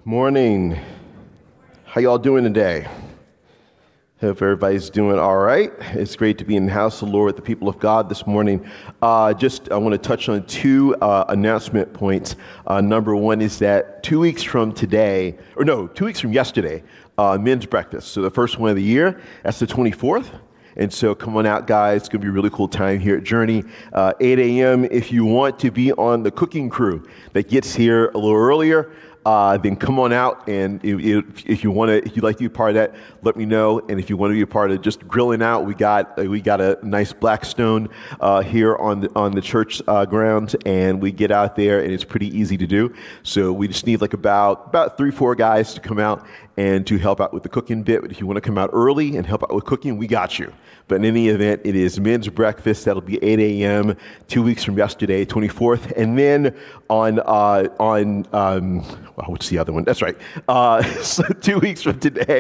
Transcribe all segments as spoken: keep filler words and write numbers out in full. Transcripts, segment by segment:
Morning. How y'all doing today? Hope everybody's doing all right. It's great to be in the house of the Lord with the people of God this morning. Uh, just I want to touch on two uh, announcement points. Uh, number one is that two weeks from today, or no, two weeks from yesterday, uh, men's breakfast. So the first one of the year, that's the twenty-fourth. And so come on out, guys. It's going to be a really cool time here at Journey. Uh, eight a.m. If you want to be on the cooking crew that gets here a little earlier, Uh, then come on out, and if, if you want to, if you'd like to be a part of that, let me know. And if you want to be a part of just grilling out, we got we got a nice Blackstone uh, here on the on the church uh, grounds, and we get out there, and it's pretty easy to do. So we just need like about about three, four guys to come out and to help out with the cooking bit. But if you want to come out early and help out with cooking, we got you. But in any event, it is men's breakfast. That'll be eight a.m. two weeks from yesterday, twenty-fourth, and then on uh, on. Um, Well, what's the other one? That's right. Uh, so two weeks from today,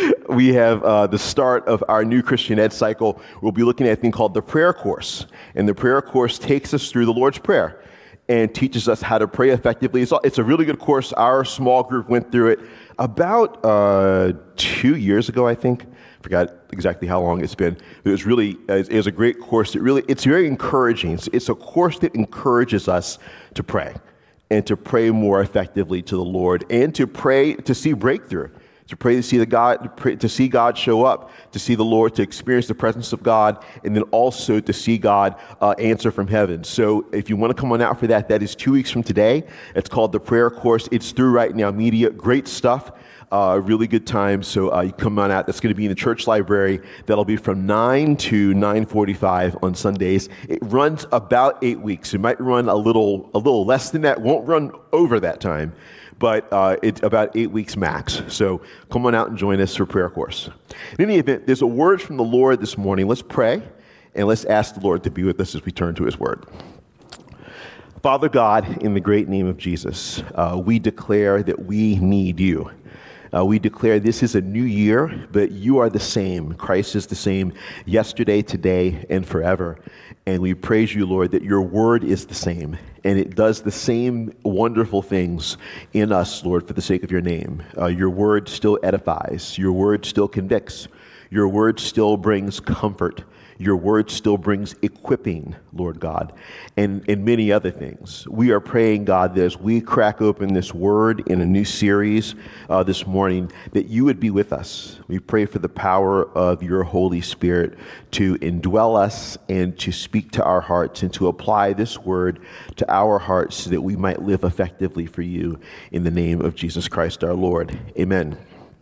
we have uh, the start of our new Christian Ed cycle. We'll be looking at a thing called the prayer course. And the prayer course takes us through the Lord's Prayer and teaches us how to pray effectively. It's, it's a really good course. Our small group went through it about uh, two years ago, I think. Forgot exactly how long it's been. It was really, it was a great course. It really, it's very encouraging. It's, it's a course that encourages us to pray, and to pray more effectively to the Lord, and to pray to see breakthrough, to pray to see the God, to, pray, to see God show up, to see the Lord, to experience the presence of God, and then also to see God uh, answer from heaven. So if you want to come on out for that, that is two weeks from today. It's called the Prayer Course. It's through Right Now Media. Great stuff. Uh, really good time. So uh, you come on out. That's going to be in the church library. That'll be from nine to nine forty-five on Sundays. It runs about eight weeks. It might run a little a little less than that. Won't run over that time, but uh, it's about eight weeks max. So come on out and join us for prayer course. In any event, there's a word from the Lord this morning. Let's pray, and let's ask the Lord to be with us as we turn to His word. Father God, in the great name of Jesus, uh, we declare that we need you. Uh, we declare this is a new year, but you are the same. Christ is the same yesterday, today, and forever. And we praise you, Lord, that your word is the same, and it does the same wonderful things in us, Lord, for the sake of your name. Uh, your word still edifies. Your word still convicts. Your word still brings comfort. Your word still brings equipping, Lord God, and, and many other things. We are praying, God, that as we crack open this word in a new series uh, this morning, that you would be with us. We pray for the power of your Holy Spirit to indwell us and to speak to our hearts and to apply this word to our hearts so that we might live effectively for you in the name of Jesus Christ our Lord. Amen.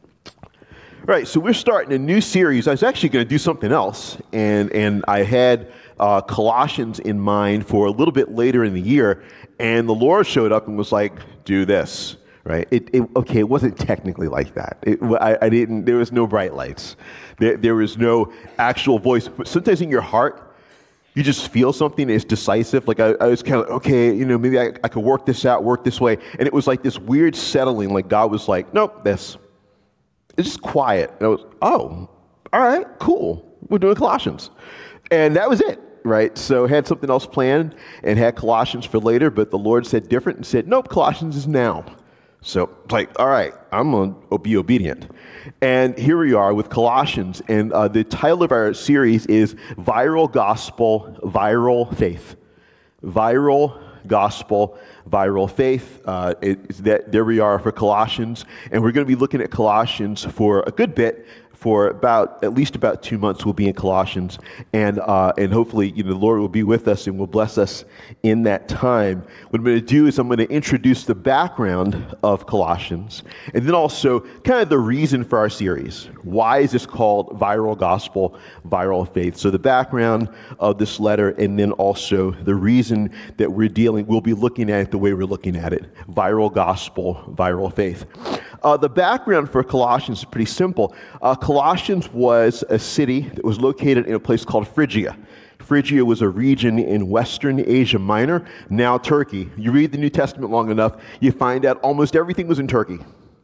Right, so we're starting a new series. I was actually going to do something else, and and I had uh, Colossians in mind for a little bit later in the year, and the Lord showed up and was like, "Do this." Right? It, it okay. It wasn't technically like that. It, I, I didn't. There was no bright lights. There, there was no actual voice. But sometimes in your heart, you just feel something that's decisive. Like I, I was kind of okay. You know, maybe I, I could work this out, work this way, and it was like this weird settling. Like God was like, "Nope, this." It's just quiet. And I was, oh, all right, cool. We're doing Colossians. And that was it, right? So had something else planned and had Colossians for later, but the Lord said different and said, nope, Colossians is now. So it's like, all right, I'm going to be obedient. And here we are with Colossians. And uh, the title of our series is Viral Gospel, Viral Faith. Viral Gospel, Viral Faith. Uh, it, that, there we are for Colossians, and we're going to be looking at Colossians for a good bit. For about at least about two months, we'll be in Colossians, and uh, and hopefully, you know, the Lord will be with us and will bless us in that time. What I'm going to do is I'm going to introduce the background of Colossians, and then also kind of the reason for our series. Why is this called Viral Gospel, Viral Faith? So the background of this letter, and then also the reason that we're dealing. We'll be looking at it the way we're looking at it: Viral Gospel, Viral Faith. Uh, the background for Colossians is pretty simple. Uh, Colossians was a city that was located in a place called Phrygia. Phrygia was a region in Western Asia Minor, now Turkey. You read the New Testament long enough, you find out almost everything was in Turkey.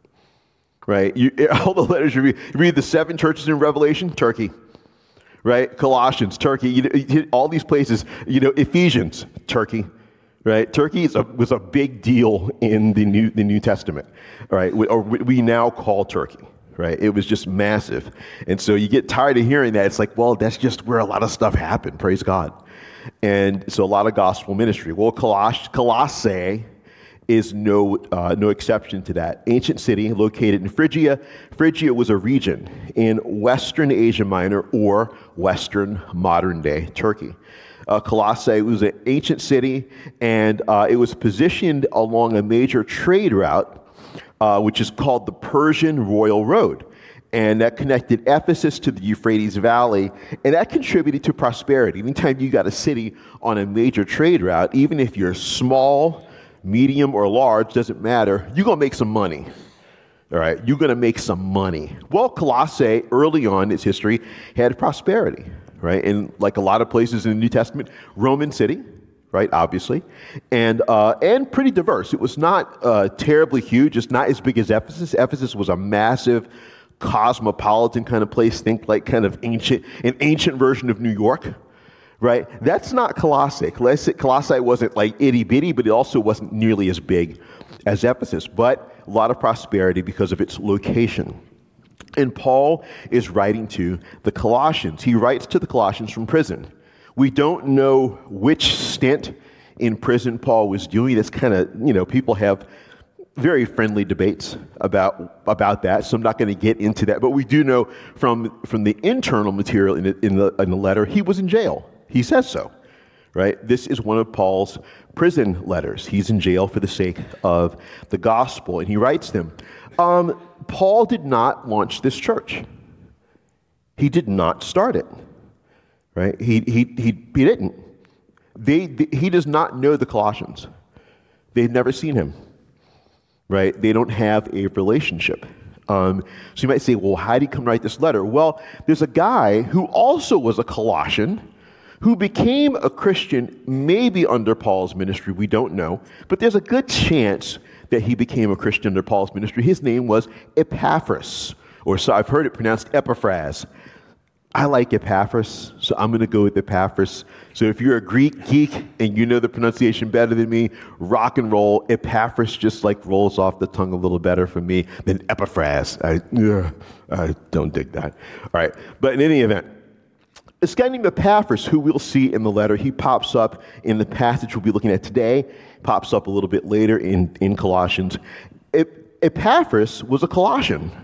Right? You, all the letters you read, you read the seven churches in Revelation, Turkey. Right? Colossians, Turkey. You, you, all these places, you know, Ephesians, Turkey. right? Turkey is a, was a big deal in the New the New Testament, right? We, or we now call Turkey, right? It was just massive, and so you get tired of hearing that. It's like, well, that's just where a lot of stuff happened. Praise God, and so a lot of gospel ministry. Well, Coloss- Colossae is no uh, no exception to that. Ancient city located in Phrygia. Phrygia was a region in Western Asia Minor or Western modern-day Turkey. Uh, Colossae was an ancient city, and uh, it was positioned along a major trade route, uh, which is called the Persian Royal Road. And that connected Ephesus to the Euphrates Valley, and that contributed to prosperity. Anytime you got a city on a major trade route, even if you're small, medium, or large, doesn't matter, you're going to make some money. All right, you're going to make some money. Well, Colossae, early on in its history, had prosperity, right? And like a lot of places in the New Testament, Roman city, right, obviously, and uh, and pretty diverse. It was not uh, terribly huge. It's not as big as Ephesus. Ephesus was a massive, cosmopolitan kind of place. Think like kind of ancient, an ancient version of New York. Right? That's not Colossae. Colossae wasn't like itty bitty, but it also wasn't nearly as big as Ephesus, but a lot of prosperity because of its location. And Paul is writing to the Colossians. He writes to the Colossians from prison. We don't know which stint in prison Paul was doing. That's kind of, you know, people have very friendly debates about about that, so I'm not going to get into that. But we do know from from the internal material in the, in the in the letter, he was in jail. He says so, right? This is one of Paul's prison letters. He's in jail for the sake of the gospel, and he writes them. Um, Paul did not launch this church. He did not start it, right? He he he, he didn't. They, they he does not know the Colossians. They've never seen him, right? They don't have a relationship. Um, so you might say, well, how did he come write this letter? Well, there's a guy who also was a Colossian, who became a Christian maybe under Paul's ministry, we don't know, but there's a good chance that he became a Christian under Paul's ministry. His name was Epaphras, or so I've heard it pronounced Epaphras. I like Epaphras, so I'm going to go with Epaphras. So if you're a Greek geek and you know the pronunciation better than me, rock and roll. Epaphras just like rolls off the tongue a little better for me than Epaphras. I, ugh, I don't dig that. All right, but in any event, this guy named Epaphras, who we'll see in the letter, he pops up in the passage we'll be looking at today, pops up a little bit later in, in Colossians. Epaphras was a Colossian.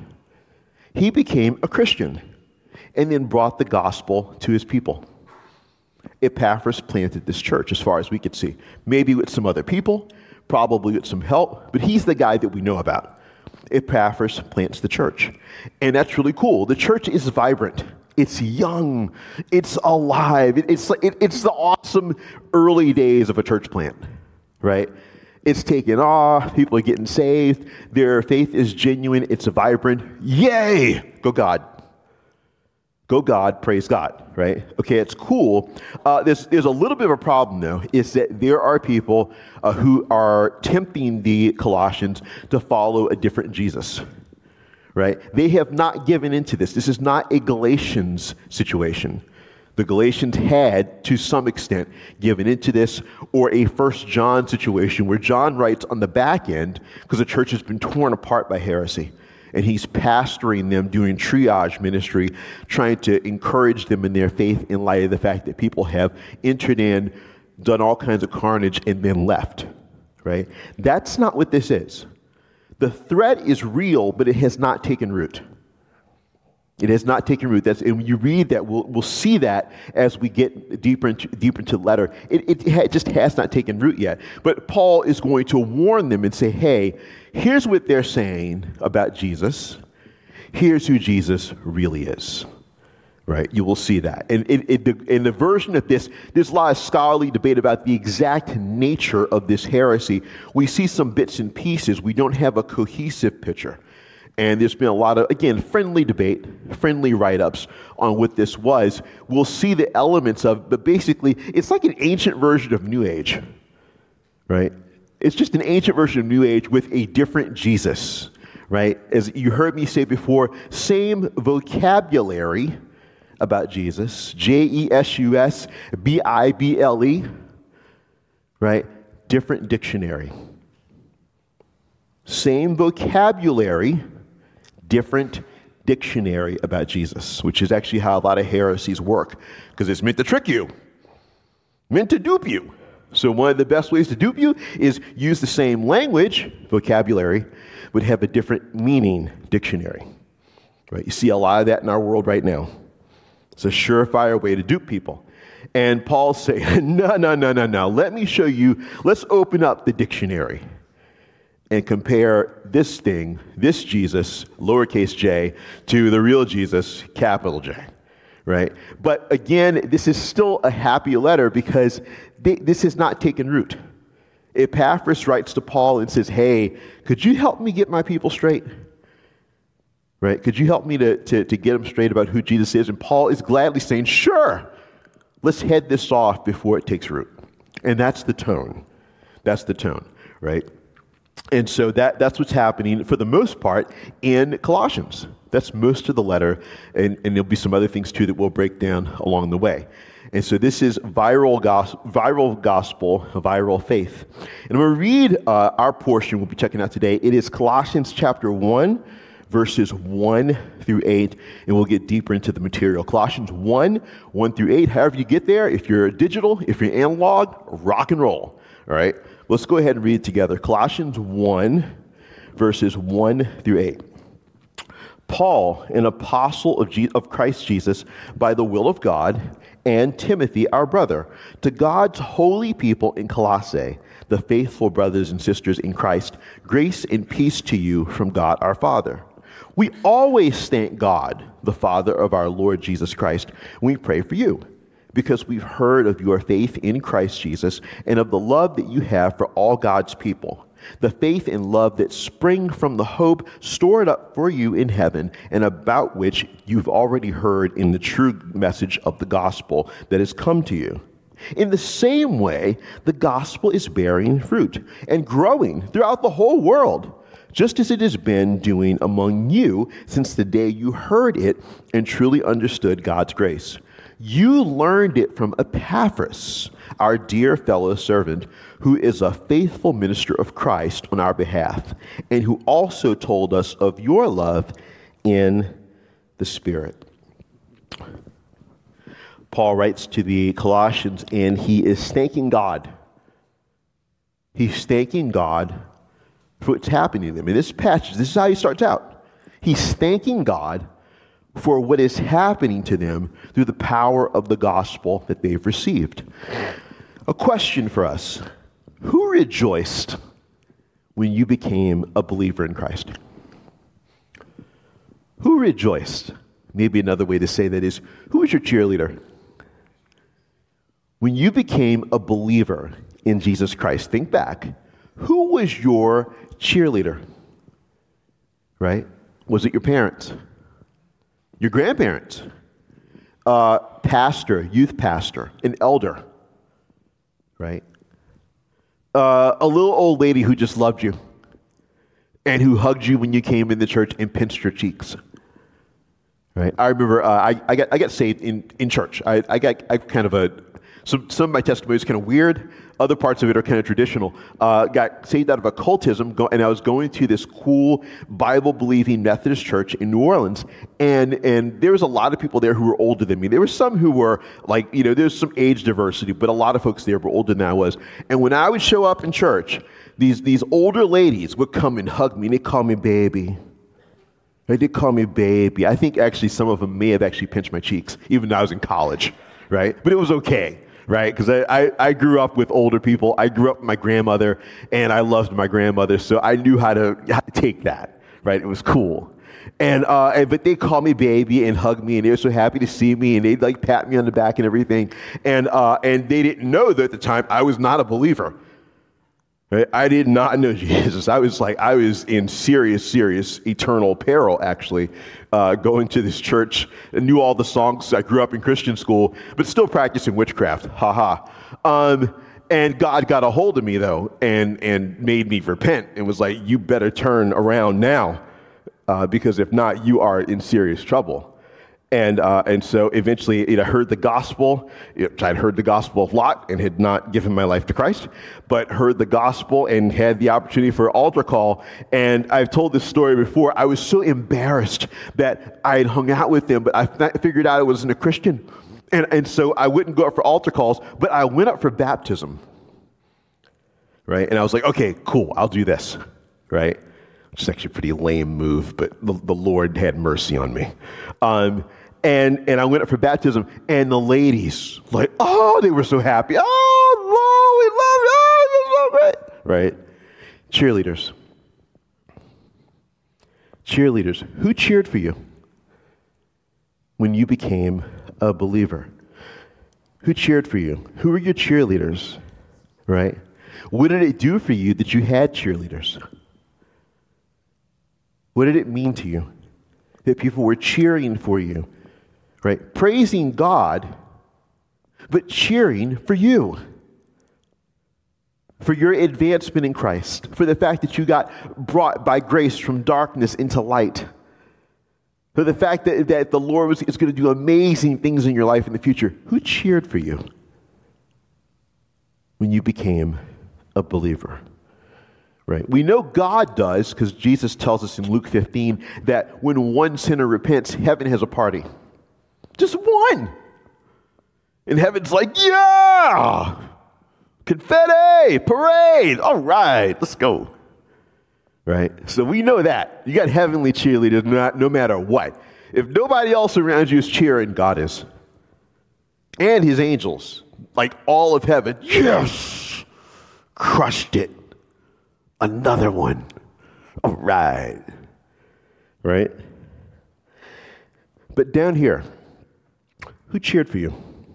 He became a Christian and then brought the gospel to his people. Epaphras planted this church, as far as we could see. Maybe with some other people, probably with some help, but he's the guy that we know about. Epaphras plants the church, and that's really cool. The church is vibrant. It's young. It's alive. It, it's, it, it's the awesome early days of a church plant, right? It's taking off. People are getting saved. Their faith is genuine. It's vibrant. Yay! Go God. Go God. Praise God, right? Okay, it's cool. Uh, there's, there's a little bit of a problem, though, is that there are people uh, who are tempting the Colossians to follow a different Jesus. Right? They have not given into this. This is not a Galatians situation. The Galatians had, to some extent, given into this, or a First John situation where John writes on the back end, because the church has been torn apart by heresy, and he's pastoring them, doing triage ministry, trying to encourage them in their faith in light of the fact that people have entered in, done all kinds of carnage, and then left. Right? That's not what this is. The threat is real, but it has not taken root. It has not taken root. That's, and when you read that, we'll, we'll see that as we get deeper into, deeper into the letter. It, it, it just has not taken root yet. But Paul is going to warn them and say, hey, here's what they're saying about Jesus. Here's who Jesus really is. Right? You will see that. And in, in, the, in the version of this, there's a lot of scholarly debate about the exact nature of this heresy. We see some bits and pieces. We don't have a cohesive picture. And there's been a lot of, again, friendly debate, friendly write-ups on what this was. We'll see the elements of, but basically, it's like an ancient version of New Age. Right? It's just an ancient version of New Age with a different Jesus. Right? As you heard me say before, same vocabulary about Jesus, J E S U S, B I B L E, right? different dictionary. Same vocabulary, different dictionary about Jesus, which is actually how a lot of heresies work, because it's meant to trick you, meant to dupe you. So one of the best ways to dupe you is use the same language, vocabulary, but have a different meaning dictionary. Right? You see a lot of that in our world right now. It's a surefire way to dupe people. And Paul's saying, no, no, no, no, no. Let me show you. Let's open up the dictionary and compare this thing, this Jesus, lowercase j, to the real Jesus, capital J, right? But again, this is still a happy letter because they, this has not taken root. Epaphras writes to Paul and says, hey, could you help me get my people straight? Right? Could you help me to, to, to get them straight about who Jesus is? And Paul is gladly saying, sure, let's head this off before it takes root. And that's the tone. That's the tone, right? And so that, that's what's happening for the most part in Colossians. That's most of the letter, and, and there'll be some other things too that we'll break down along the way. And so this is viral, gos- viral gospel, viral faith. And I'm going to read uh, our portion we'll be checking out today. It is Colossians chapter one, verses one through eight, and we'll get deeper into the material. Colossians one, one through eight. However you get there, if you're digital, if you're analog, rock and roll. All right? Let's go ahead and read it together. Colossians one, verses one through eight. Paul, an apostle of, Je- of Christ Jesus, by the will of God, and Timothy, our brother, to God's holy people in Colossae, the faithful brothers and sisters in Christ, grace and peace to you from God our Father. We always thank God, the Father of our Lord Jesus Christ, when we pray for you, because we've heard of your faith in Christ Jesus and of the love that you have for all God's people, the faith and love that spring from the hope stored up for you in heaven and about which you've already heard in the true message of the gospel that has come to you. In the same way, the gospel is bearing fruit and growing throughout the whole world, just as it has been doing among you since the day you heard it and truly understood God's grace. You learned it from Epaphras, our dear fellow servant, who is a faithful minister of Christ on our behalf, and who also told us of your love in the Spirit. Paul writes to the Colossians, and he is thanking God. He's thanking God for what's happening to them. In this passage, this is how he starts out. He's thanking God for what is happening to them through the power of the gospel that they've received. A question for us. Who rejoiced when you became a believer in Christ? Who rejoiced? Maybe another way to say that is, who was your cheerleader? When you became a believer in Jesus Christ, think back. Who was your cheerleader? Right? Was it your parents? Your grandparents? Uh, pastor, youth pastor, an elder? Right? Uh, a little old lady who just loved you and who hugged you when you came in the church and pinched your cheeks. Right? I remember uh, I, I got I got saved in, in church. I, I got I kind of a some some of my testimony is kind of weird. Other parts of it are kind of traditional. Uh, got saved out of occultism, go, and I was going to this cool Bible-believing Methodist church in New Orleans, and and there was a lot of people there who were older than me. There were some who were like, you know, there's some age diversity, but a lot of folks there were older than I was. And when I would show up in church, these these older ladies would come and hug me, and they'd call me baby. They did call me baby. I think actually some of them may have actually pinched my cheeks, even though I was in college, right? But it was okay. Right? Because I, I, I grew up with older people. I grew up with my grandmother, and I loved my grandmother, so I knew how to, how to take that, right? It was cool. And, uh, and but they called me baby and hugged me, and they were so happy to see me, and they'd like pat me on the back and everything. And, uh, and they didn't know that at the time I was not a believer. Right? I did not know Jesus. I was like, I was in serious, serious eternal peril, actually, uh, going to this church. I knew all the songs. I grew up in Christian school, but still practicing witchcraft. Ha ha. Um, and God got a hold of me, though, and, and made me repent and was like, you better turn around now, uh, because if not, you are in serious trouble. And uh, and so eventually, you know, I heard the gospel. I'd heard the gospel a lot and had not given my life to Christ, but heard the gospel and had the opportunity for altar call. And I've told this story before. I was so embarrassed that I had hung out with them, but I f- figured out I wasn't a Christian. And, and so I wouldn't go up for altar calls, but I went up for baptism. Right? And I was like, okay, cool, I'll do this. Right? Which is actually a pretty lame move, but the, the Lord had mercy on me. Um, and and I went up for baptism, and the ladies, like, oh, they were so happy. Oh, Lord, we love you. Oh, this is so great. Right? Cheerleaders. Cheerleaders. Who cheered for you when you became a believer? Who cheered for you? Who were your cheerleaders? Right? What did it do for you that you had cheerleaders? What did it mean to you that people were cheering for you, right? Praising God, but cheering for you, for your advancement in Christ, for the fact that you got brought by grace from darkness into light, for the fact that, that the Lord was, is going to do amazing things in your life in the future. Who cheered for you when you became a believer? Right. We know God does, because Jesus tells us in Luke fifteen that when one sinner repents, heaven has a party. Just one. And heaven's like, yeah, confetti, parade. All right, let's go. Right. So we know that. You got heavenly cheerleaders no, no matter what. If nobody else around you is cheering, God is. And his angels, like all of heaven. Yes, crushed it. Another one. All right. Right? But down here, who cheered for you?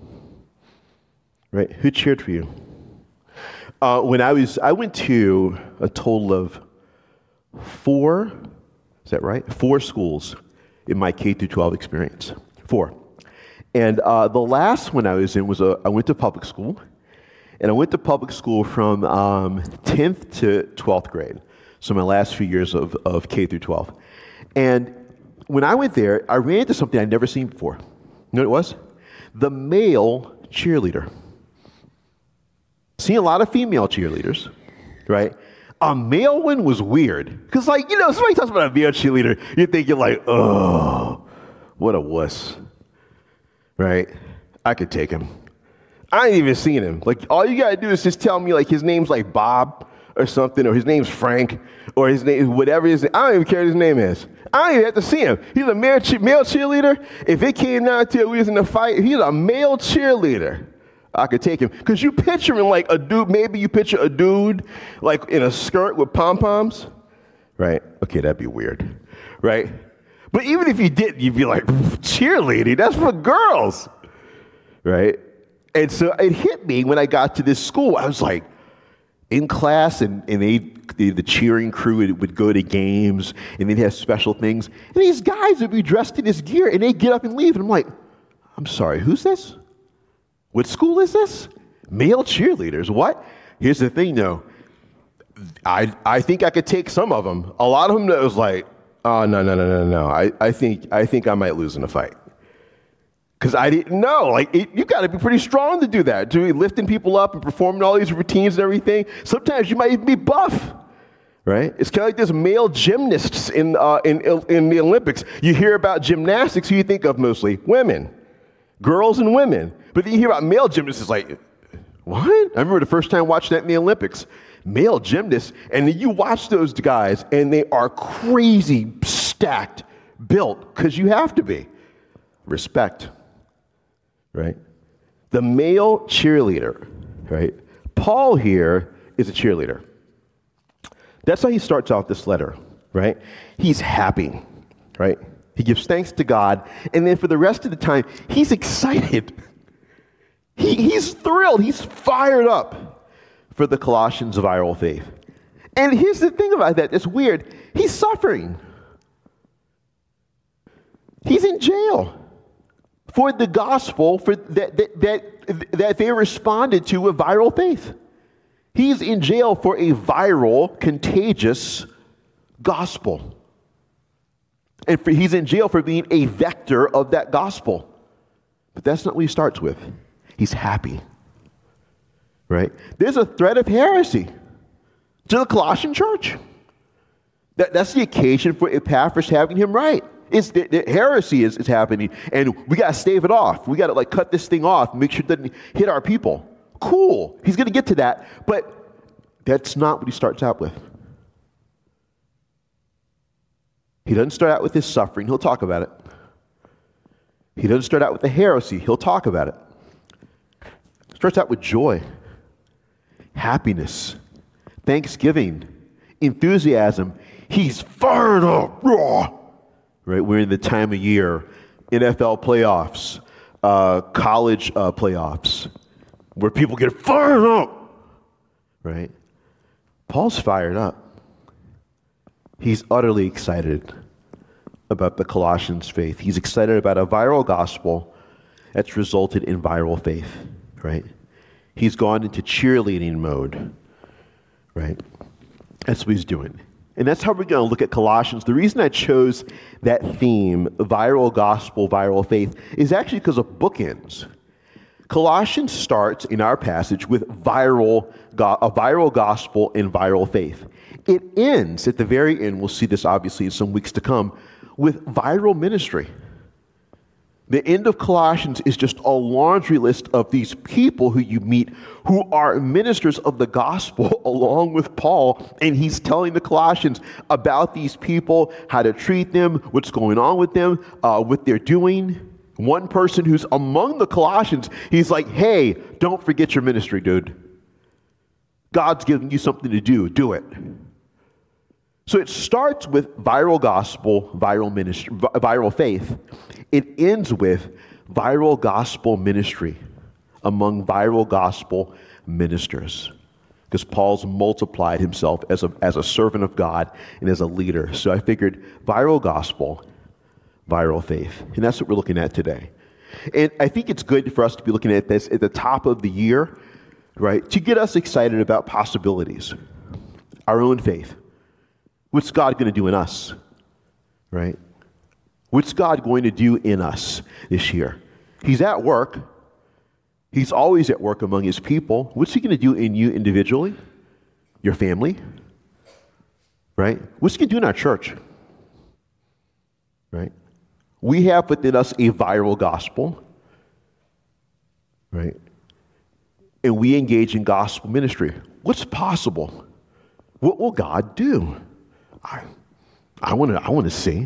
Right? Who cheered for you? Uh, when I was, I went to a total of four, is that right? Four schools in my K through twelve experience. Four. And uh, the last one I was in was a, I went to public school. And I went to public school from um, tenth to twelfth grade. So my last few years of, of K through twelve. And when I went there, I ran into something I'd never seen before. You know what it was? The male cheerleader. Seen a lot of female cheerleaders, right? A male one was weird. Because, like, you know, somebody talks about a male cheerleader, you're thinking, like, oh, what a wuss. Right? I could take him. I ain't even seen him. Like, all you gotta do is just tell me, like, his name's like Bob or something, or his name's Frank, or his name, whatever his name. I don't even care what his name is. I don't even have to see him. He's a male, che- male cheerleader. If it came down to it, we was in a fight, he's a male cheerleader. I could take him. Because you picture him like a dude, maybe you picture a dude, like, in a skirt with pom-poms. Right? Okay, that'd be weird. Right? But even if you didn't, you'd be like, cheerleading, that's for girls. Right? And so it hit me when I got to this school. I was like, in class, and, and they, the, the cheering crew would, would go to games, and they'd have special things. And these guys would be dressed in this gear, and they'd get up and leave. And I'm like, I'm sorry, who's this? What school is this? Male cheerleaders, what? Here's the thing, though. I I think I could take some of them. A lot of them, that was like, oh, no, no, no, no, no. I, I, think, I think I might lose in a fight. Because I didn't know. Like, it, you got to be pretty strong to do that. To be lifting people up and performing all these routines and everything. Sometimes you might even be buff, right? It's kind of like there's male gymnasts in, uh, in, in the Olympics. You hear about gymnastics, who you think of mostly? Women. Girls and women. But then you hear about male gymnasts, it's like, what? I remember the first time watching that in the Olympics. Male gymnasts. And then you watch those guys, and they are crazy, stacked, built, because you have to be. Respect. Right? The male cheerleader, right? Paul here is a cheerleader. That's how he starts off this letter, right? He's happy, right? He gives thanks to God, and then for the rest of the time, he's excited. He, he's thrilled. He's fired up for the Colossians of viral faith. And here's the thing about that that's weird. He's suffering. He's in jail for the gospel for that, that, that, that they responded to with viral faith. He's in jail for a viral, contagious gospel. And for, he's in jail for being a vector of that gospel. But that's not what he starts with. He's happy. Right? There's a threat of heresy to the Colossian church. That, that's the occasion for Epaphras having him right. It's the, the heresy is, is happening, and we got to stave it off. We got to like cut this thing off, make sure it doesn't hit our people. Cool. He's going to get to that, but that's not what he starts out with. He doesn't start out with his suffering. He'll talk about it. He doesn't start out with the heresy. He'll talk about it. He starts out with joy, happiness, thanksgiving, enthusiasm. He's fired up. Raw. Right? We're in the time of year, N F L playoffs, uh, college uh, playoffs, where people get fired up. Right? Paul's fired up. He's utterly excited about the Colossians' faith. He's excited about a viral gospel that's resulted in viral faith, right? He's gone into cheerleading mode, right? That's what he's doing. And that's how we're going to look at Colossians. The reason I chose that theme, viral gospel, viral faith, is actually because of bookends. Colossians starts in our passage with viral, a viral gospel and viral faith. It ends at the very end, we'll see this obviously in some weeks to come, with viral ministry. The end of Colossians is just a laundry list of these people who you meet who are ministers of the gospel along with Paul, and he's telling the Colossians about these people, how to treat them, what's going on with them, uh, what they're doing. One person who's among the Colossians, he's like, hey, don't forget your ministry, dude. God's giving you something to do. Do it. So it starts with viral gospel, viral ministry, viral faith. It ends with viral gospel ministry among viral gospel ministers, because Paul's multiplied himself as a, as a servant of God and as a leader. So I figured viral gospel, viral faith. And that's what we're looking at today. And I think it's good for us to be looking at this at the top of the year, right, to get us excited about possibilities, our own faith. What's God going to do in us, right? What's God going to do in us this year? He's at work. He's always at work among his people. What's he going to do in you individually, your family, right? What's he going to do in our church, right? We have within us a viral gospel, right? And we engage in gospel ministry. What's possible? What will God do? I, I want to I want to see,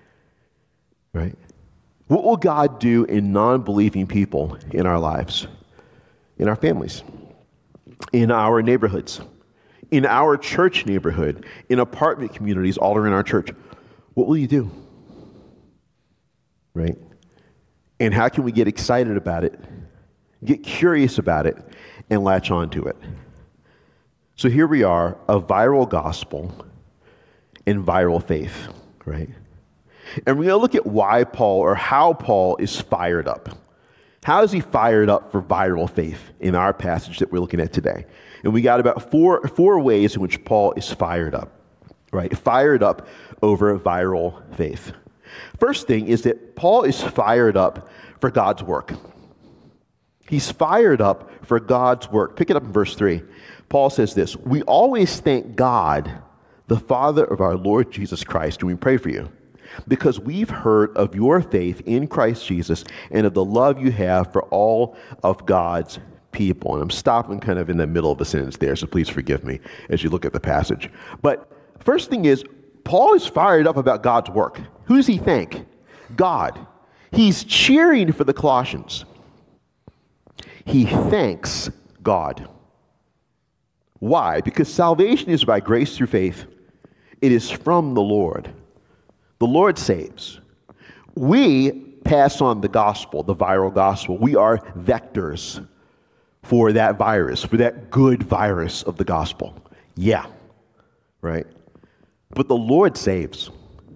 right? What will God do in non-believing people in our lives, in our families, in our neighborhoods, in our church neighborhood, in apartment communities all around our church? What will you do, right? And how can we get excited about it, get curious about it, and latch on to it? So here we are, a viral gospel and viral faith, right? And we're going to look at why Paul, or how Paul is fired up. How is he fired up for viral faith in our passage that we're looking at today? And we got about four, four ways in which Paul is fired up, right? Fired up over viral faith. First thing is that Paul is fired up for God's work. He's fired up for God's work. Pick it up in verse three. Paul says this: we always thank God, the Father of our Lord Jesus Christ, and we pray for you, because we've heard of your faith in Christ Jesus and of the love you have for all of God's people. And I'm stopping kind of in the middle of the sentence there, so please forgive me as you look at the passage. But first thing is, Paul is fired up about God's work. Who does he thank? God. He's cheering for the Colossians. He thanks God. Why? Because salvation is by grace through faith. It is from the Lord. The Lord saves. We pass on the gospel, the viral gospel. We are vectors for that virus, for that good virus of the gospel. Yeah, right? But the Lord saves.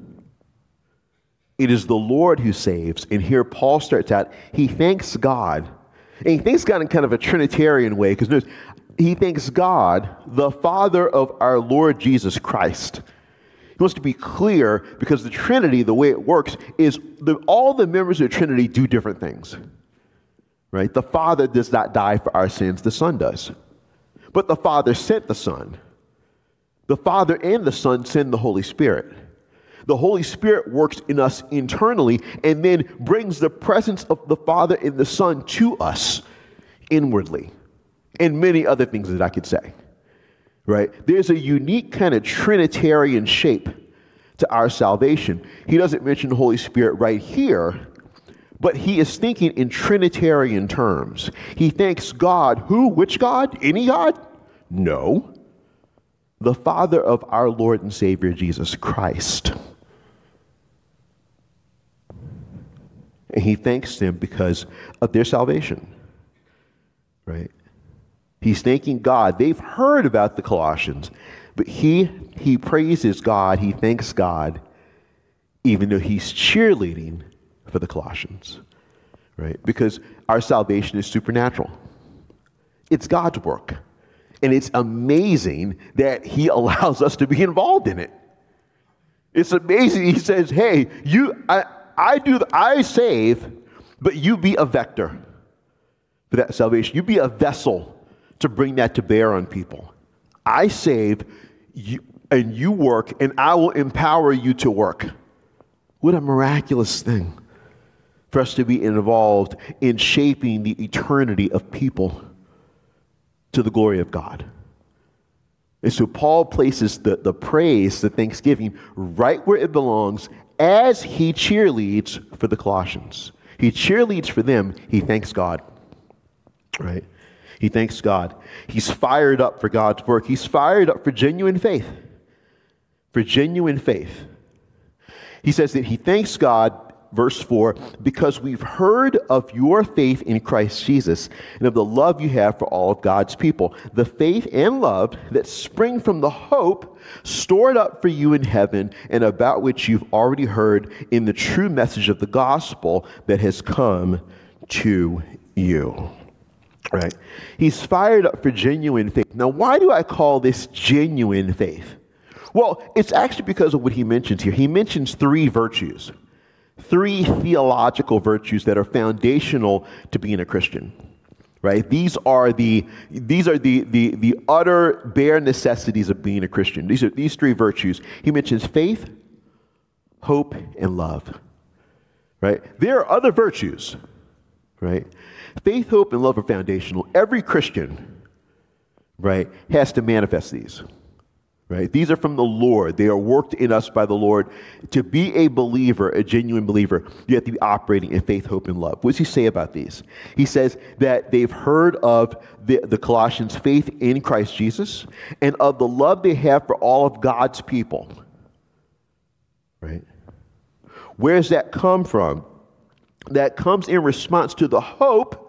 It is the Lord who saves. And here Paul starts out, he thanks God. And he thanks God in kind of a Trinitarian way, because notice, he thanks God, the Father of our Lord Jesus Christ. He wants to be clear because the Trinity, the way it works, is the, all the members of the Trinity do different things. Right? The Father does not die for our sins, the Son does. But the Father sent the Son. The Father and the Son send the Holy Spirit. The Holy Spirit works in us internally and then brings the presence of the Father and the Son to us inwardly, and many other things that I could say. Right? There's a unique kind of Trinitarian shape to our salvation. He doesn't mention the Holy Spirit right here, but he is thinking in Trinitarian terms. He thanks God. Who? Which God? Any God? No. The Father of our Lord and Savior, Jesus Christ. And he thanks them because of their salvation. Right? He's thanking God. They've heard about the Colossians, but he he praises God. He thanks God, even though he's cheerleading for the Colossians, right? Because our salvation is supernatural. It's God's work, and it's amazing that he allows us to be involved in it. It's amazing. He says, "Hey, you, I, I do, the, I save, but you be a vector for that salvation. You be a vessel to bring that to bear on people. I save, you, and you work, and I will empower you to work." What a miraculous thing for us to be involved in shaping the eternity of people to the glory of God. And so Paul places the, the praise, the thanksgiving, right where it belongs as he cheerleads for the Colossians. He cheerleads for them. He thanks God. Right? He thanks God. He's fired up for God's work. He's fired up for genuine faith. For genuine faith. He says that he thanks God, verse four, because we've heard of your faith in Christ Jesus and of the love you have for all of God's people. The faith and love that spring from the hope stored up for you in heaven and about which you've already heard in the true message of the gospel that has come to you. Right? He's fired up for genuine faith. Now, why do I call this genuine faith? Well, it's actually because of what he mentions here. He mentions three virtues, three theological virtues that are foundational to being a Christian. Right? These are the these are the the the utter bare necessities of being a Christian. These are these three virtues. He mentions faith, hope, and love. Right? There are other virtues. Right? Faith, hope, and love are foundational. Every Christian, right, has to manifest these. Right? These are from the Lord. They are worked in us by the Lord. To be a believer, a genuine believer, you have to be operating in faith, hope, and love. What does he say about these? He says that they've heard of the, the Colossians' faith in Christ Jesus and of the love they have for all of God's people. Right? Where does that come from? That comes in response to the hope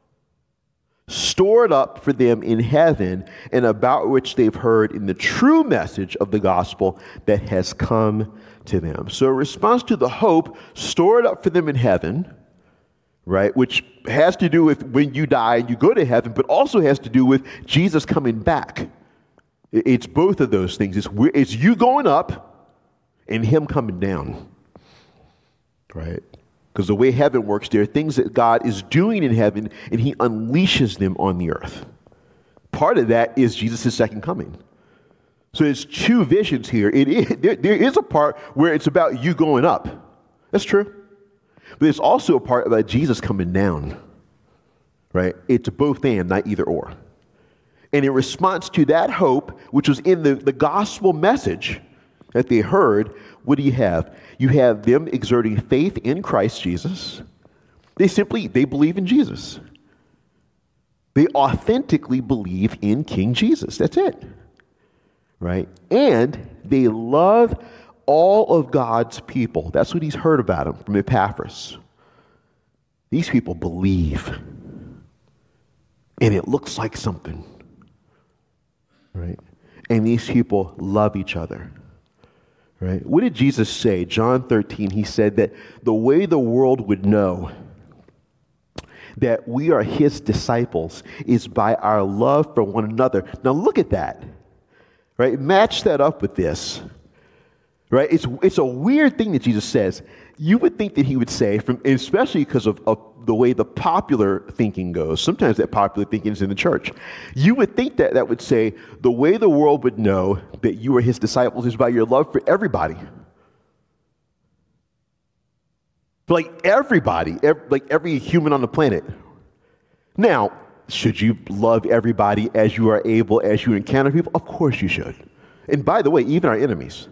stored up for them in heaven and about which they've heard in the true message of the gospel that has come to them. So a response to the hope stored up for them in heaven, right, which has to do with when you die and you go to heaven, but also has to do with Jesus coming back. It's both of those things. It's, it's you going up and him coming down, right? Because the way heaven works, there are things that God is doing in heaven, and he unleashes them on the earth. Part of that is Jesus' second coming. So there's two visions here. It is, there, there is a part where it's about you going up. That's true. But there's also a part about Jesus coming down. Right? It's both and, not either or. And in response to that hope, which was in the, the gospel message that they heard, what do you have? You have them exerting faith in Christ Jesus. They simply, they believe in Jesus. They authentically believe in King Jesus. That's it. Right? And they love all of God's people. That's what he's heard about them from Epaphras. These people believe. And it looks like something. Right? And these people love each other. Right? What did Jesus say? John thirteen, he said that the way the world would know that we are his disciples is by our love for one another. Now look at that. Right? Match that up with this. Right? It's it's a weird thing that Jesus says. You would think that he would say, from especially because of, of the way the popular thinking goes. Sometimes that popular thinking is in the church. You would think that that would say the way the world would know that you are his disciples is by your love for everybody. Like everybody, ev- like every human on the planet. Now, should you love everybody as you are able, as you encounter people? Of course you should. And by the way, even our enemies.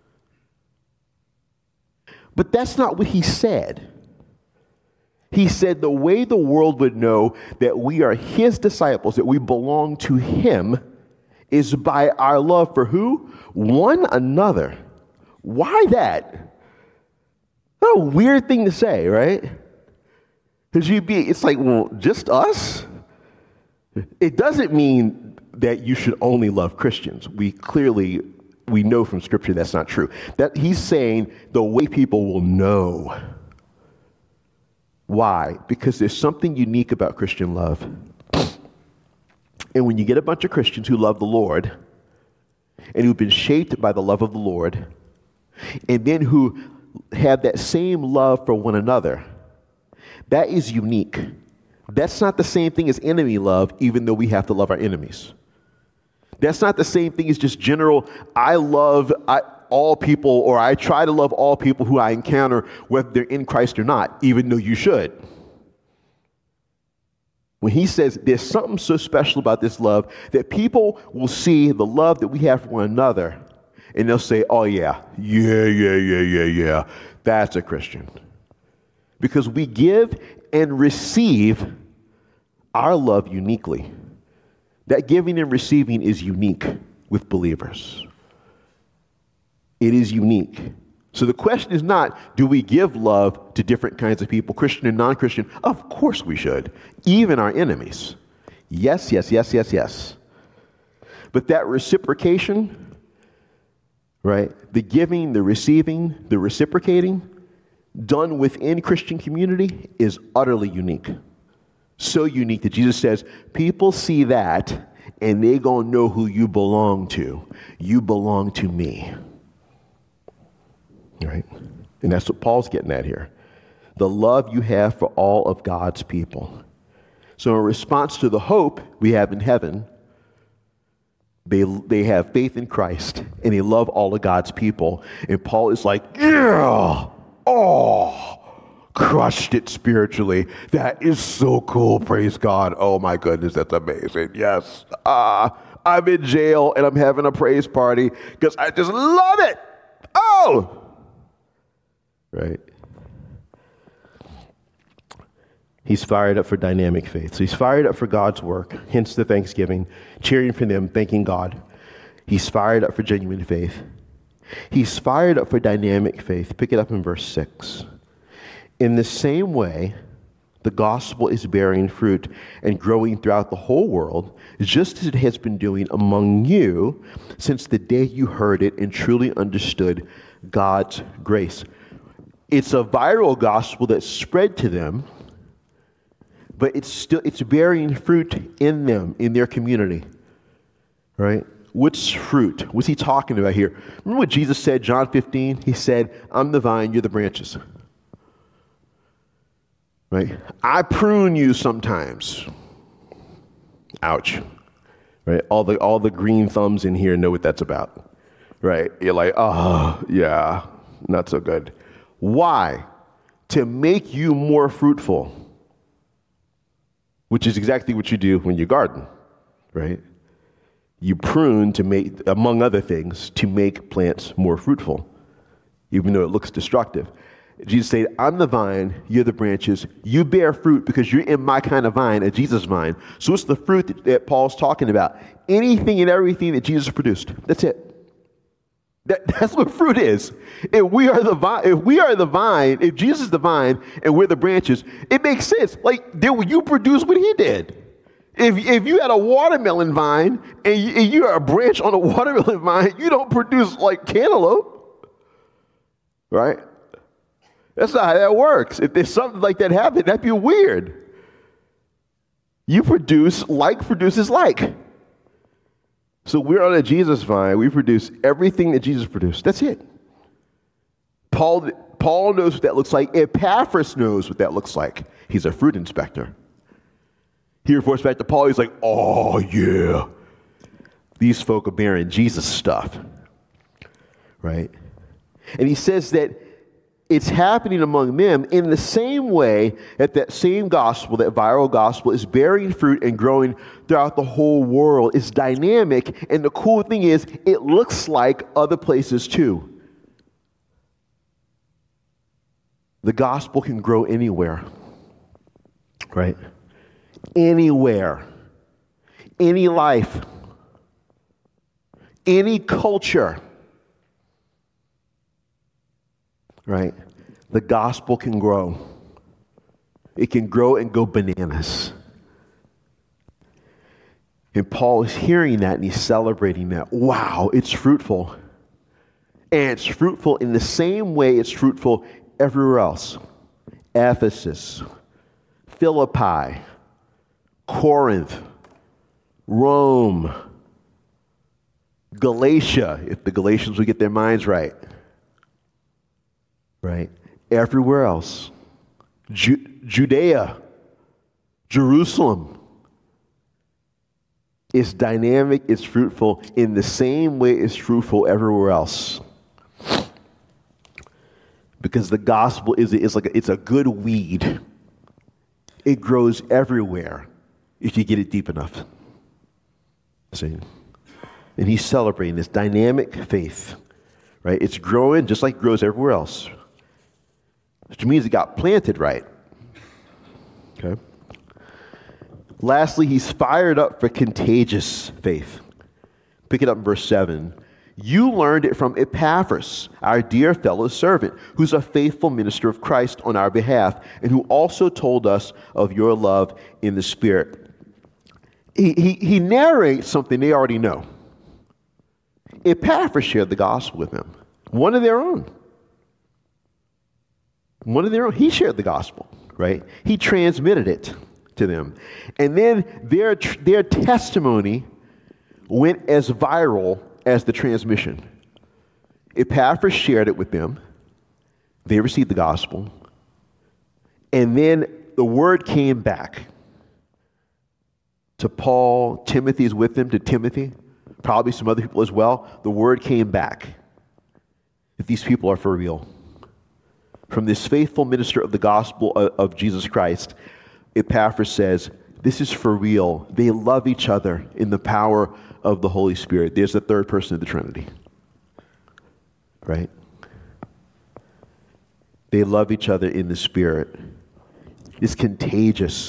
But that's not what he said. He said the way the world would know that we are his disciples, that we belong to him, is by our love for who? One another. Why that? What a weird thing to say, right? Because you'd be, it's like, well, just us? It doesn't mean that you should only love Christians. We clearly, we know from Scripture that's not true. That he's saying the way people will know. Why? Because there's something unique about Christian love. And when you get a bunch of Christians who love the Lord and who've been shaped by the love of the Lord, and then who have that same love for one another, that is unique. That's not the same thing as enemy love, even though we have to love our enemies. That's not the same thing as just general, I love I, all people, or I try to love all people who I encounter, whether they're in Christ or not, even though you should. When he says there's something so special about this love that people will see the love that we have for one another, and they'll say, oh yeah, yeah, yeah, yeah, yeah, yeah, that's a Christian. Because we give and receive our love uniquely. That giving and receiving is unique with believers. It is unique. So the question is not, do we give love to different kinds of people, Christian and non-Christian? Of course we should, even our enemies. Yes, yes, yes, yes, yes. But that reciprocation, right, the giving, the receiving, the reciprocating, done within Christian community is utterly unique. So unique that Jesus says, people see that and they gonna know who you belong to. You belong to me. Right? And that's what Paul's getting at here. The love you have for all of God's people. So in response to the hope we have in heaven, they, they have faith in Christ and they love all of God's people. And Paul is like, yeah, oh, crushed it spiritually. That is so cool. Praise God. Oh my goodness, that's amazing. Yes. Uh, I'm in jail and I'm having a praise party because I just love it. Oh, right. He's fired up for dynamic faith. So he's fired up for God's work, hence the thanksgiving, cheering for them, thanking God. He's fired up for genuine faith. He's fired up for dynamic faith. Pick it up in verse six. In the same way, the gospel is bearing fruit and growing throughout the whole world, just as it has been doing among you since the day you heard it and truly understood God's grace. It's a viral gospel that's spread to them, but it's still it's bearing fruit in them, in their community. Right? What's fruit? What's he talking about here? Remember what Jesus said, John fifteen? He said, I'm the vine, you're the branches. Right? I prune you sometimes. Ouch. Right? All the all the green thumbs in here know what that's about. Right? You're like, oh, yeah, not so good. Why? To make you more fruitful. Which is exactly what you do when you garden, right? You prune to make, among other things, to make plants more fruitful, even though it looks destructive. Jesus said, I'm the vine, you're the branches. You bear fruit because you're in my kind of vine, a Jesus vine. So what's the fruit that, that Paul's talking about? Anything and everything that Jesus produced. That's it. That, that's what fruit is. If we are the vine, if we are the vine, if Jesus is the vine and we're the branches, it makes sense. Like, did you produce what he did? If if you had a watermelon vine and, you, and you're a branch on a watermelon vine, you don't produce like cantaloupe, right? That's not how that works. If there's something like that happen, that'd be weird. You produce like produces like. So we're on a Jesus vine. We produce everything that Jesus produced. That's it. Paul, Paul knows what that looks like. Epaphras knows what that looks like. He's a fruit inspector. He reports back to Paul. He's like, oh, yeah. These folk are bearing Jesus stuff. Right? And he says that it's happening among them in the same way that that same gospel, that viral gospel, is bearing fruit and growing throughout the whole world. It's dynamic, and the cool thing is it looks like other places too. The gospel can grow anywhere, right? Anywhere. Any life. Any culture. Right? The gospel can grow. It can grow and go bananas. And Paul is hearing that and he's celebrating that. Wow, it's fruitful. And it's fruitful in the same way it's fruitful everywhere else. Ephesus, Philippi, Corinth, Rome, Galatia, if the Galatians would get their minds right. Right? Everywhere else. Ju- Judea, Jerusalem. It's dynamic, it's fruitful in the same way it's fruitful everywhere else. Because the gospel is, is like a, it's a good weed. It grows everywhere if you get it deep enough. See? And he's celebrating this dynamic faith. Right? It's growing just like it grows everywhere else. Which means it got planted right. Okay. Lastly, he's fired up for contagious faith. Pick it up in verse seven. You learned it from Epaphras, our dear fellow servant, who's a faithful minister of Christ on our behalf, and who also told us of your love in the Spirit. He, he, he narrates something they already know. Epaphras shared the gospel with them. One of their own. One of their own. He shared the gospel, right? He transmitted it to them. And then their, their testimony went as viral as the transmission. Epaphras shared it with them. They received the gospel. And then the word came back to Paul. Timothy's with them, to Timothy. Probably some other people as well. The word came back that these people are for real. From this faithful minister of the gospel of, of Jesus Christ, Epaphras says, this is for real. They love each other in the power of the Holy Spirit. There's the third person of the Trinity. Right? They love each other in the Spirit. It's contagious.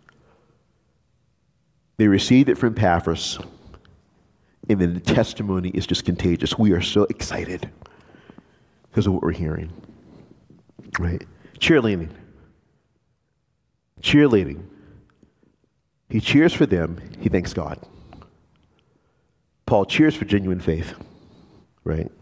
They received it from Epaphras, and then the testimony is just contagious. We are so excited because of what we're hearing. Right? Cheerleading. Cheerleading. He cheers for them. He thanks God. Paul cheers for genuine faith. Right?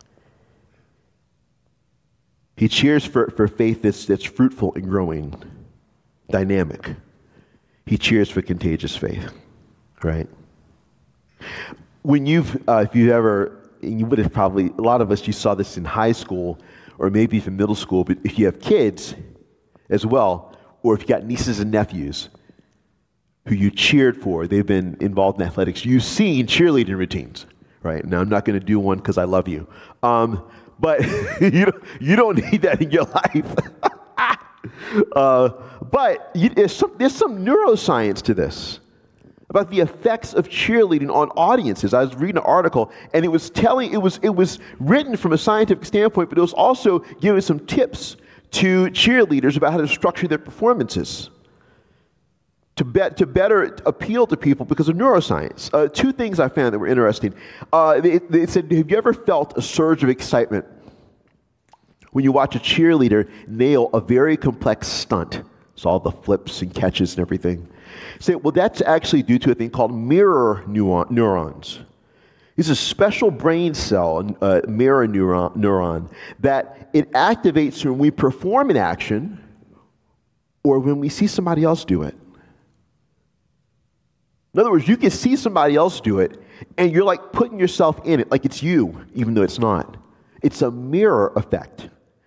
He cheers for, for faith that's, that's fruitful and growing. Dynamic. He cheers for contagious faith. Right? When you've, uh, if you've ever, and you would have probably, a lot of us, you saw this in high school, or maybe even middle school, but if you have kids as well, or if you got nieces and nephews who you cheered for, they've been involved in athletics, you've seen cheerleading routines, right? Now, I'm not going to do one because I love you. Um, but you, don't, you don't need that in your life. uh, but you, there's, some, there's some neuroscience to this, about the effects of cheerleading on audiences. I was reading an article, and it was telling, it was it was written from a scientific standpoint, but it was also giving some tips to cheerleaders about how to structure their performances to bet to better appeal to people because of neuroscience. Uh, two things I found that were interesting. Uh, they, they said, have you ever felt a surge of excitement when you watch a cheerleader nail a very complex stunt? It's all the flips and catches and everything. Say, well, that's actually due to a thing called mirror neuron, neurons. It's a special brain cell, a mirror neuron, neuron, that it activates when we perform an action or when we see somebody else do it. In other words, you can see somebody else do it, and you're like putting yourself in it like it's you, even though it's not. It's a mirror effect.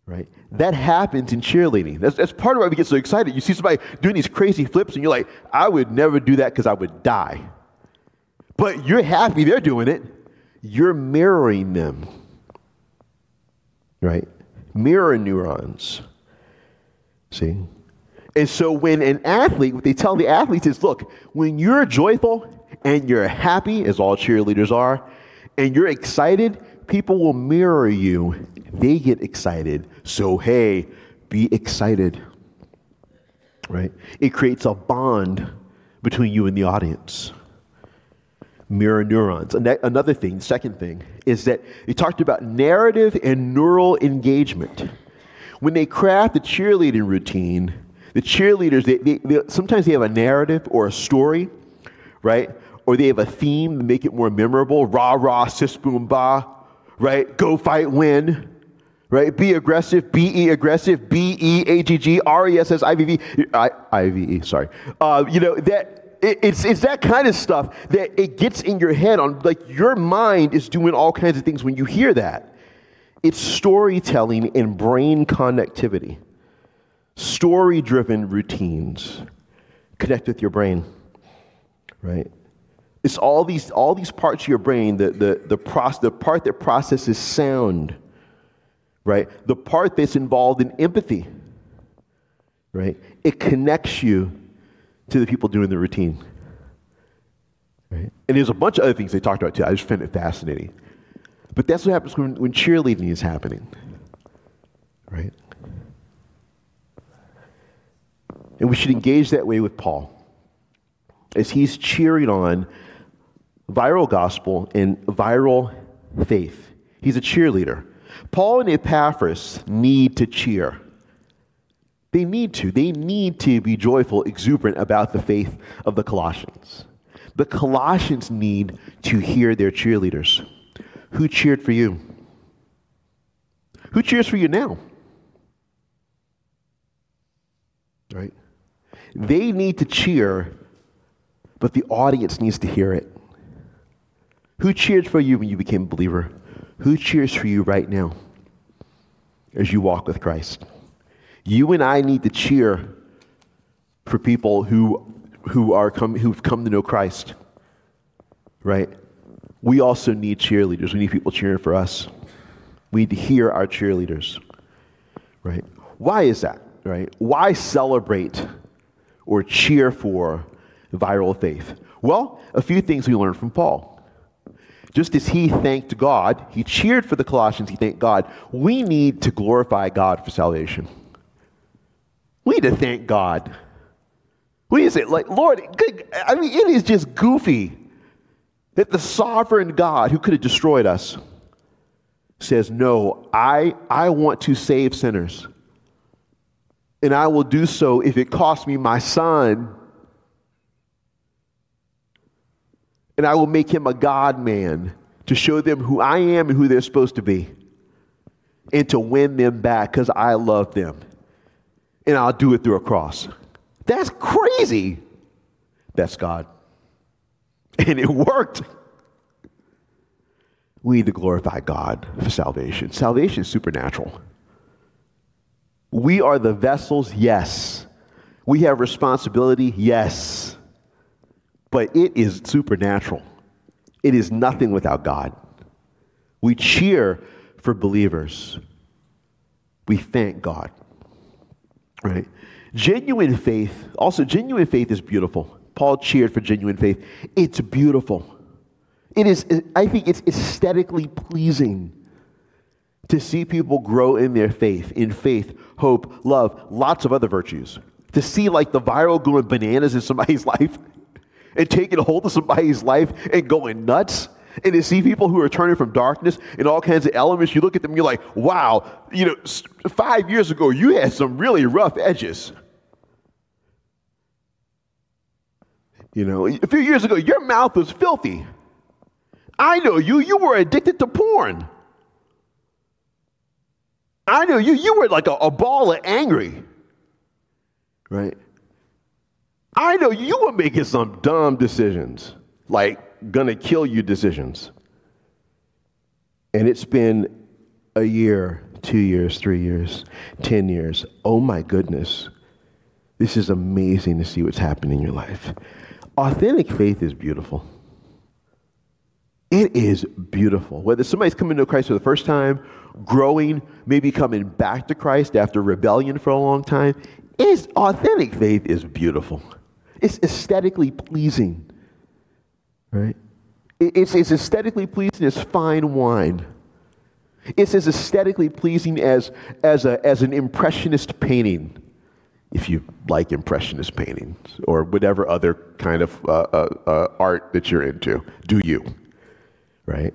right? That happens in cheerleading. That's, that's part of why we get so excited. You see somebody doing these crazy flips, and you're like, I would never do that because I would die. But you're happy they're doing it. You're mirroring them, right? Mirror neurons. See? And so when an athlete, what they tell the athletes is, look, when you're joyful and you're happy, as all cheerleaders are, and you're excited, people will mirror you. They get excited. So, hey, be excited, right? It creates a bond between you and the audience. Mirror neurons. Another thing, second thing, is that they talked about narrative and neural engagement. When they craft the cheerleading routine, the cheerleaders, they, they, they, sometimes they have a narrative or a story, right? Or they have a theme to make it more memorable. Rah, rah, sis, boom, bah, right? Go, fight, win, right? Be aggressive, B E aggressive, B E A G G, R E S S, I V V, I, I V E, sorry. Uh, you know, that, it, it's, it's that kind of stuff that it gets in your head on, like your mind is doing all kinds of things when you hear that. It's storytelling and brain connectivity. Story-driven routines connect with your brain, right? It's all these all these parts of your brain, the the the, proce- the part that processes sound, right? The part that's involved in empathy, right? It connects you to the people doing the routine, right? And there's a bunch of other things they talked about too. I just find it fascinating. But that's what happens when, when cheerleading is happening, right? And we should engage that way with Paul as he's cheering on viral gospel and viral faith. He's a cheerleader. Paul and Epaphras need to cheer. They need to. They need to be joyful, exuberant about the faith of the Colossians. The Colossians need to hear their cheerleaders. Who cheered for you? Who cheers for you now? Right? They need to cheer, but the audience needs to hear it. Who cheered for you when you became a believer? Who cheers for you right now as you walk with Christ? You and I need to cheer for people who who are come who've come to know Christ. Right? We also need cheerleaders. We need people cheering for us. We need to hear our cheerleaders. Right? Why is that? Right? Why celebrate or cheer for viral faith? Well, a few things we learned from Paul. Just as he thanked God, he cheered for the Colossians, he thanked God. We need to glorify God for salvation. We need to thank God. We need to say, like, Lord, I mean, it is just goofy that the sovereign God who could have destroyed us says, no, I, I want to save sinners. And I will do so if it costs me my son. And I will make him a God-man to show them who I am and who they're supposed to be. And to win them back because I love them. And I'll do it through a cross. That's crazy. That's God. And it worked. We need to glorify God for salvation. Salvation is supernatural. We are the vessels, yes. We have responsibility, yes. But it is supernatural. It is nothing without God. We cheer for believers. We thank God. Right? Genuine faith, also genuine faith is beautiful. Paul cheered for genuine faith. It's beautiful. It is, I think it's aesthetically pleasing to see people grow in their faith, in faith, hope, love, lots of other virtues. To see like the viral going bananas in somebody's life and taking a hold of somebody's life and going nuts. And to see people who are turning from darkness and all kinds of elements, you look at them and you're like, wow, you know, five years ago, you had some really rough edges. You know, a few years ago, your mouth was filthy. I know you, you were addicted to porn. I know you, you were like a, a ball of angry. Right? I know you were making some dumb decisions, like gonna kill you decisions. And it's been a year, two years, three years, ten years. Oh my goodness. This is amazing to see what's happening in your life. Authentic faith is beautiful. It is beautiful. Whether somebody's coming to Christ for the first time, growing, maybe coming back to Christ after rebellion for a long time, it's, authentic faith is beautiful. It's aesthetically pleasing, right? It's as aesthetically pleasing as fine wine. It's as aesthetically pleasing as, as, a, as an impressionist painting, if you like impressionist paintings or whatever other kind of uh, uh, uh, art that you're into. Do you, right?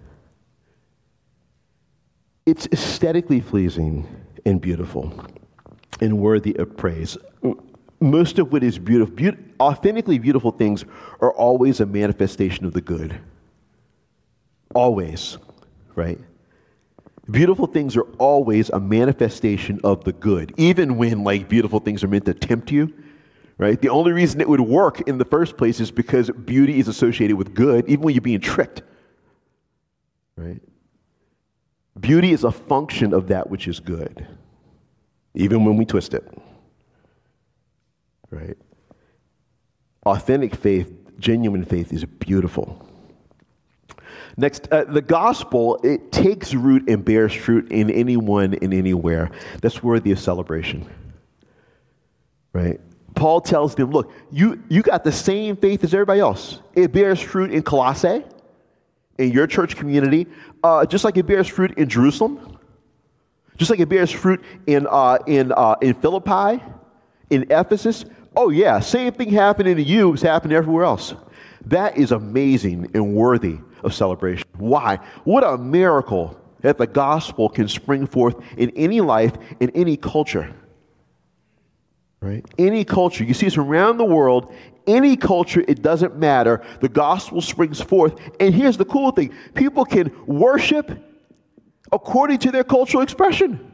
It's aesthetically pleasing and beautiful and worthy of praise. Most of what is beautiful, be- authentically beautiful things are always a manifestation of the good. Always, right? Beautiful things are always a manifestation of the good, even when like beautiful things are meant to tempt you, right? The only reason it would work in the first place is because beauty is associated with good, even when you're being tricked, right? Beauty is a function of that which is good, even when we twist it, right? Authentic faith, genuine faith is beautiful. Next, uh, the gospel, it takes root and bears fruit in anyone and anywhere. That's worthy of celebration, right? Paul tells them, look, you, you got the same faith as everybody else. It bears fruit in Colossae, in your church community, uh, just like it bears fruit in Jerusalem, just like it bears fruit in, uh, in, uh, in Philippi, in Ephesus. Oh yeah, same thing happening to you is happening everywhere else. That is amazing and worthy of celebration. Why? What a miracle that the gospel can spring forth in any life, in any culture. Right? Any culture. You see this around the world. Any culture, it doesn't matter. The gospel springs forth. And here's the cool thing. People can worship according to their cultural expression.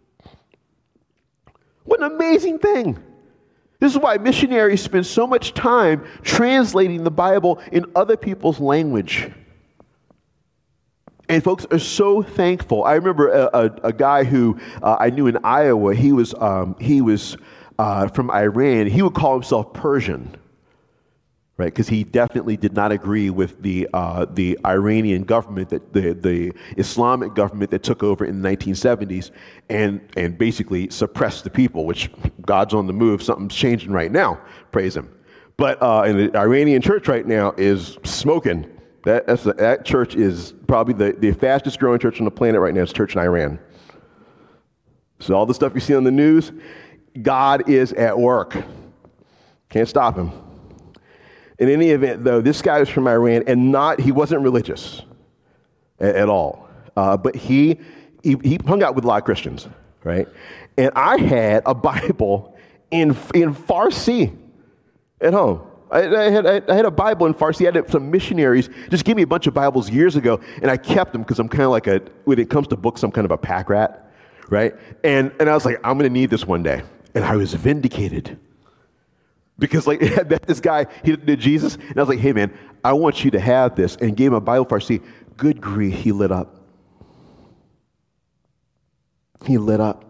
What an amazing thing. This is why missionaries spend so much time translating the Bible in other people's language. And folks are so thankful. I remember a, a, a guy who uh, I knew in Iowa. He was um, he was uh, from Iran. He would call himself Persian, right? Because he definitely did not agree with the uh, the Iranian government, that the the Islamic government that took over in the nineteen seventies, and and basically suppressed the people. Which God's on the move. Something's changing right now. Praise Him. But uh, and the Iranian church right now is smoking. That, that's a, that church is probably the, the fastest growing church on the planet right now. It's church in Iran. So all the stuff you see on the news, God is at work. Can't stop him. In any event, though, this guy was from Iran, and not he wasn't religious at, at all. Uh, but he, he he hung out with a lot of Christians, right? And I had a Bible in in Farsi at home. I, I, had, I had a Bible in Farsi. I had some missionaries just give me a bunch of Bibles years ago, and I kept them because I'm kind of like a, when it comes to books, I'm kind of a pack rat, right? And and I was like, I'm going to need this one day. And I was vindicated. Because like this guy, he did Jesus, and I was like, hey man, I want you to have this, and gave him a Bible Farsi. Good grief, he lit up. He lit up.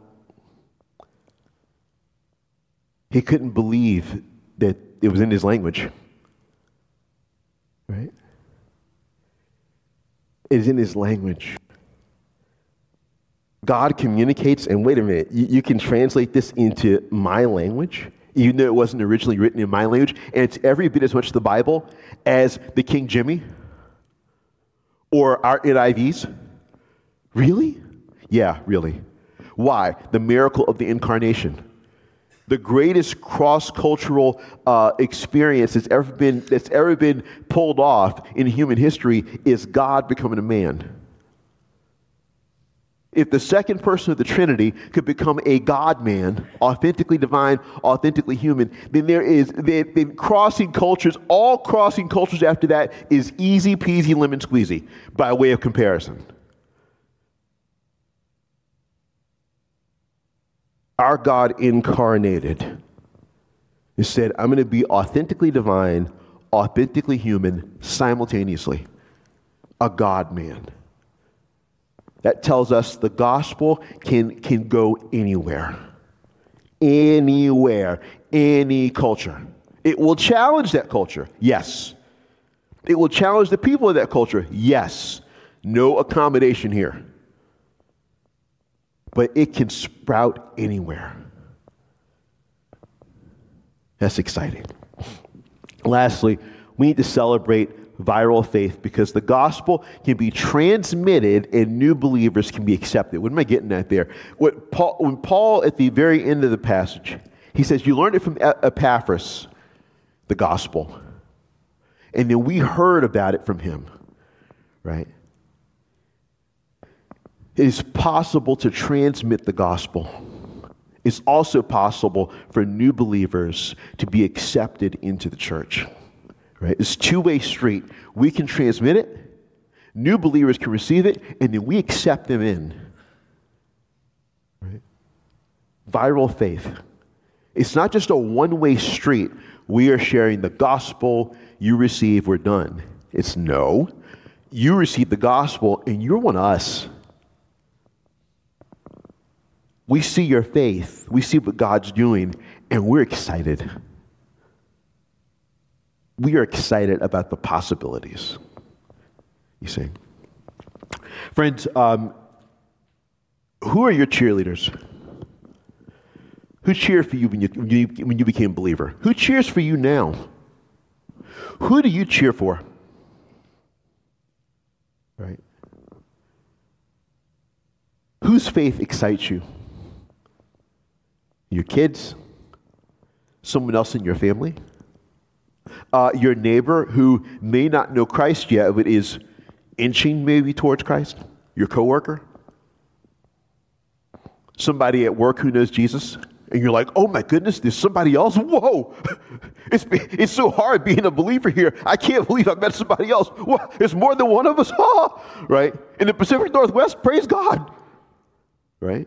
He couldn't believe that it was in his language, right? It is in his language. God communicates, and wait a minute, you, you can translate this into my language, even though it wasn't originally written in my language, and it's every bit as much the Bible as the King Jimmy or our N I Vs. Really? Yeah, really. Why? The miracle of the incarnation. The greatest cross-cultural uh, experience that's ever been that's ever been pulled off in human history is God becoming a man. If the second person of the Trinity could become a God-man, authentically divine, authentically human, then there is then, then crossing cultures, all crossing cultures after that is easy peasy lemon squeezy by way of comparison. Our God incarnated. He said, I'm going to be authentically divine, authentically human, simultaneously. A God-man. That tells us the gospel can, can go anywhere. Anywhere. Any culture. It will challenge that culture. Yes. It will challenge the people of that culture. Yes. No accommodation here. But it can sprout anywhere. That's exciting. Lastly, we need to celebrate viral faith because the gospel can be transmitted and new believers can be accepted. What am I getting at there? What Paul, when Paul, at the very end of the passage, he says, you learned it from Epaphras, the gospel. And then we heard about it from him, right? It is possible to transmit the gospel. It's also possible for new believers to be accepted into the church. Right? It's a two-way street. We can transmit it, new believers can receive it, and then we accept them in. Right? Viral faith. It's not just a one-way street. We are sharing the gospel, you receive, we're done. It's no. You receive the gospel, and you're one of us. We see your faith. We see what God's doing, and we're excited. We are excited about the possibilities. You see. Friends, um, who are your cheerleaders? Who cheered for you when you, when you when you became a believer? Who cheers for you now? Who do you cheer for? Right? Whose faith excites you? Your kids? Someone else in your family? Uh, your neighbor who may not know Christ yet, but is inching maybe towards Christ? Your coworker? Somebody at work who knows Jesus? And you're like, oh my goodness, there's somebody else? Whoa! It's, it's so hard being a believer here. I can't believe I met somebody else. Whoa, there's more than one of us? Oh, right? In the Pacific Northwest, praise God. Right?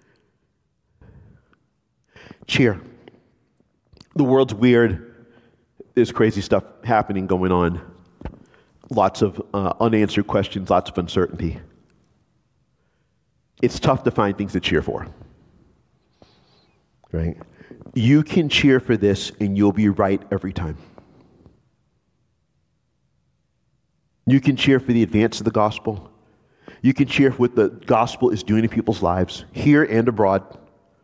Cheer. The world's weird. There's crazy stuff happening, going on. Lots of uh, unanswered questions, lots of uncertainty. It's tough to find things to cheer for. Right? You can cheer for this and you'll be right every time. You can cheer for the advance of the gospel. You can cheer for what the gospel is doing in people's lives, here and abroad.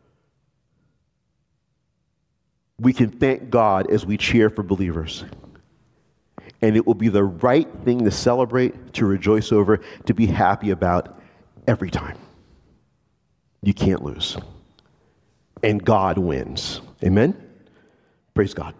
We can thank God as we cheer for believers. And it will be the right thing to celebrate, to rejoice over, to be happy about every time. You can't lose. And God wins. Amen? Praise God.